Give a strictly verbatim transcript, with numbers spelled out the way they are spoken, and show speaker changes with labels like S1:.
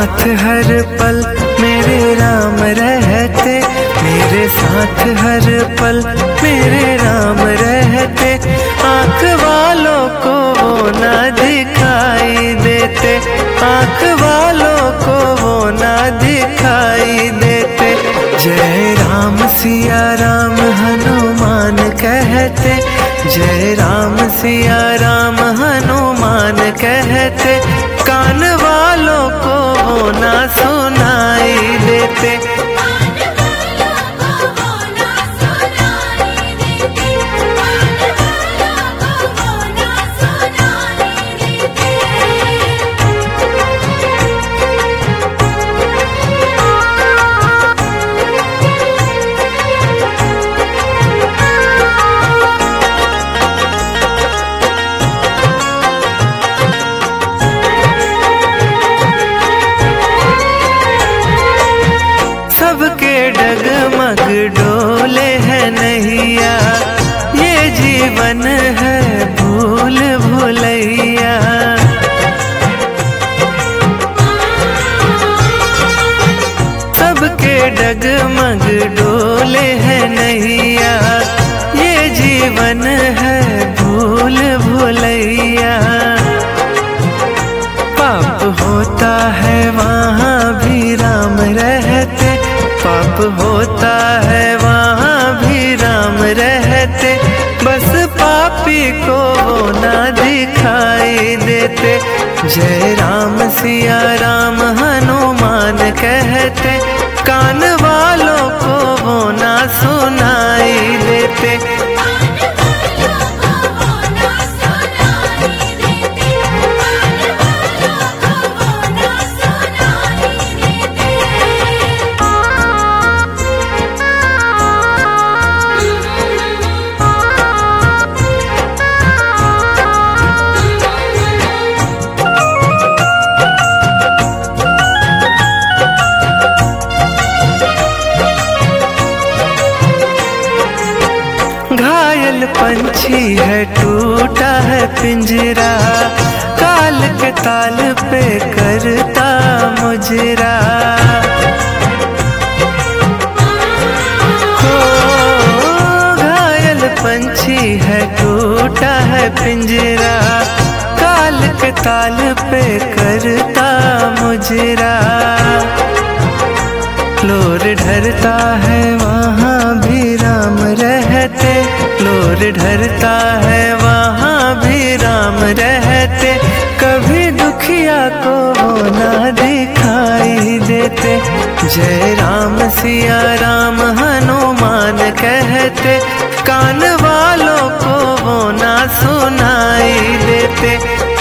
S1: साथ हर पल मेरे राम रहते, मेरे साथ हर पल मेरे राम रहते। आँख वालों को वो ना दिखाई देते, आँख वालों को वो ना दिखाई देते। जय राम सिया राम हनुमान कहते, जय राम सिया राम हनुमान कहते। कान वालों को वो ना सुनाई देते, डगमग डोले है नैया, ये जीवन है भूल भुलैया। सबके डगमग डोले है नैया, ये जीवन है भूल भुलैया। पाप होता है वहाँ भी राम रहते, पाप होता है वहाँ भी राम रहते। बस पापी को वो ना दिखाई देते। जय राम सिया राम हनुमान कहते, कान वालों को वो ना सुनाई देते। घायल पंछी है टूटा है पिंजरा, काल के ताल पे करता मुजरा। हो घायल पंछी है टूटा है पिंजरा, काल के ताल पे करता मुजरा। लोर ढरता है वहाँ भी राम रहते, लोर ढरता है वहाँ भी राम रहते। कभी दुखिया को वो ना दिखाई देते। जय राम सिया राम हनुमान कहते, कान वालों को वो ना सुनाई देते।